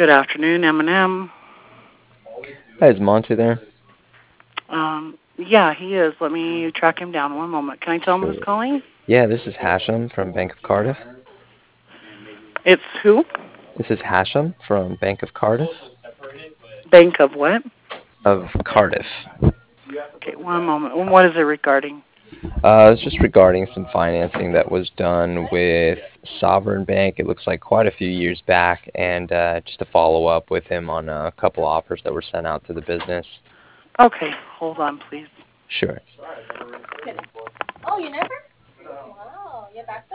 Good afternoon, M&M. Hi, is Monty there? Yeah, he is. Let me track him down. One moment. Can I tell him who's Sure. calling? Yeah, this is Hashem from Bank of Cardiff. It's who? This is Hashem from Bank of Cardiff. Bank of what? Of Cardiff. Okay, one moment. What is it regarding? It's just regarding some financing that was done with Sovereign Bank. It looks like quite a few years back, and just to follow up with him on a couple offers that were sent out to the business. Okay, hold on, please. Sure. Oh, you never? Wow, ya basta?